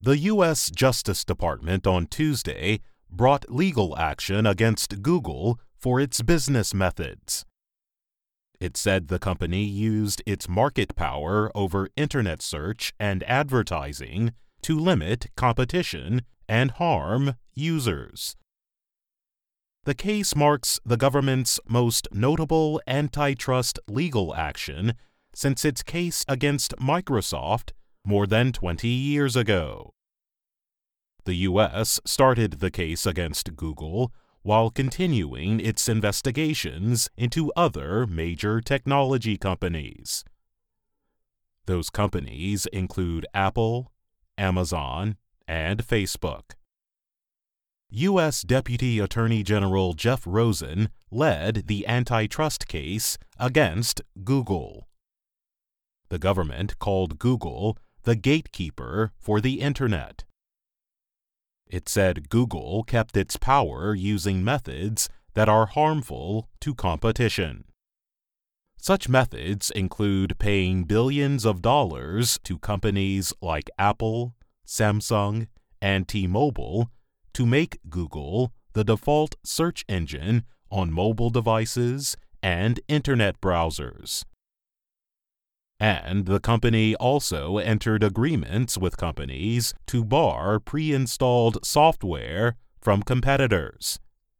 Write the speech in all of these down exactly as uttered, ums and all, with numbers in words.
The U S Justice Department on Tuesday brought legal action against Google for its business methods. It said the company used its market power over Internet search and advertising to limit competition and harm users. The case marks the government's most notable antitrust legal action since its case against Microsoft more than twenty years ago. The U S started the case against Google while continuing its investigations into other major technology companies. Those companies include Apple, Amazon, and Facebook. U S Deputy Attorney General Jeff Rosen led the antitrust case against Google. The government called Google the gatekeeper for the Internet. It said Google kept its power using methods that are harmful to competition. Such methods include paying billions of dollars to companies like Apple, Samsung, and T-Mobile to make Google the default search engine on mobile devices and Internet browsers. And the company also entered agreements with companies to bar pre-installed software from competitors.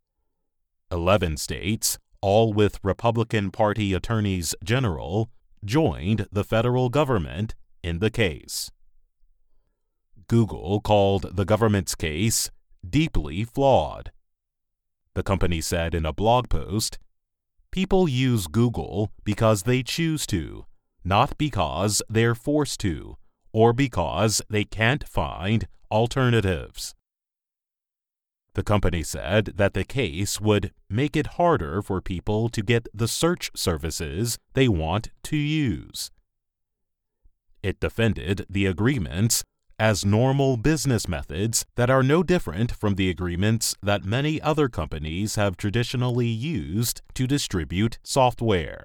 Eleven states, all with Republican Party attorneys general, joined the federal government in the case. Google called the government's case deeply flawed. The company said in a blog post, "People use Google because they choose to, not because they're forced to, or because they can't find alternatives." The company said that the case would make it harder for people to get the search services they want to use. It defended the agreements as normal business methods that are no different from the agreements that many other companies have traditionally used to distribute software.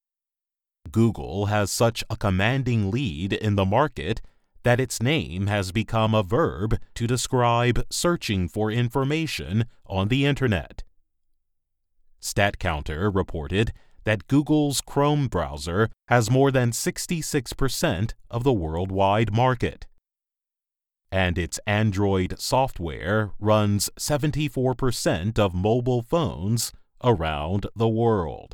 Google has such a commanding lead in the market that its name has become a verb to describe searching for information on the Internet. StatCounter reported that Google's Chrome browser has more than sixty-six percent of the worldwide market. And its Android software runs seventy-four percent of mobile phones around the world.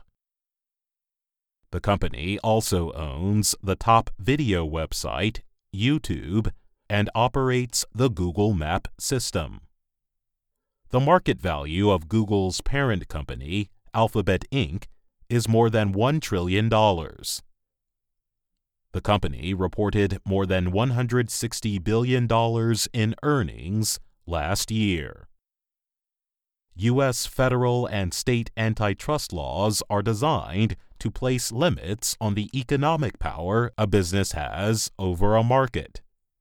The company also owns the top video website, YouTube, and operates the Google Map system. The market value of Google's parent company, Alphabet Incorporated, is more than one trillion dollars. The company reported more than one hundred sixty billion dollars in earnings last year. U S federal and state antitrust laws are designed to place limits on the economic power a business has over a market.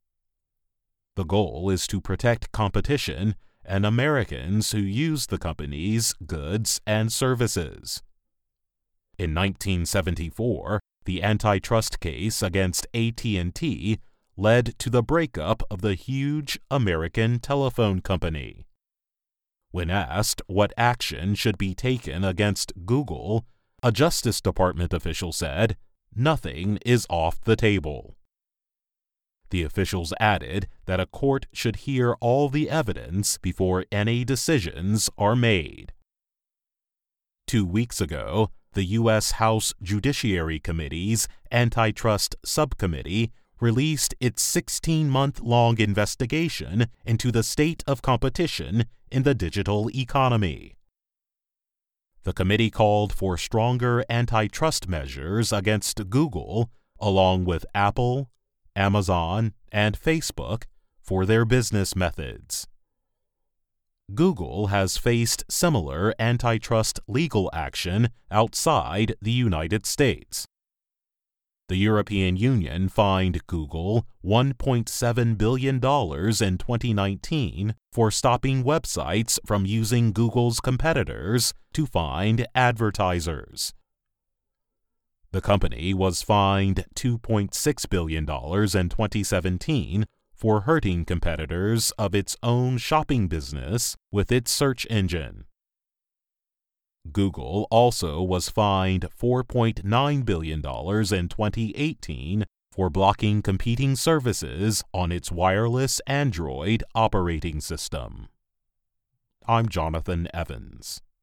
The goal is to protect competition and Americans who use the company's goods and services. In nineteen seventy-four, the antitrust case against A T and T led to the breakup of the huge American telephone company. When asked what action should be taken against Google, a Justice Department official said, "Nothing is off the table." The officials added that a court should hear all the evidence before any decisions are made. Two weeks ago, the U S House Judiciary Committee's Antitrust Subcommittee released its sixteen-month-long investigation into the state of competition in the digital economy. The committee called for stronger antitrust measures against Google, along with Apple, Amazon, and Facebook, for their business methods. Google has faced similar antitrust legal action outside the United States. The European Union fined Google one point seven billion dollars in twenty nineteen for stopping websites from using Google's competitors to find advertisers. The company was fined two point six billion dollars in twenty seventeen for hurting competitors of its own shopping business with its search engine. Google also was fined four point nine billion dollars in twenty eighteen for blocking competing services on its wireless Android operating system. I'm Jonathan Evans.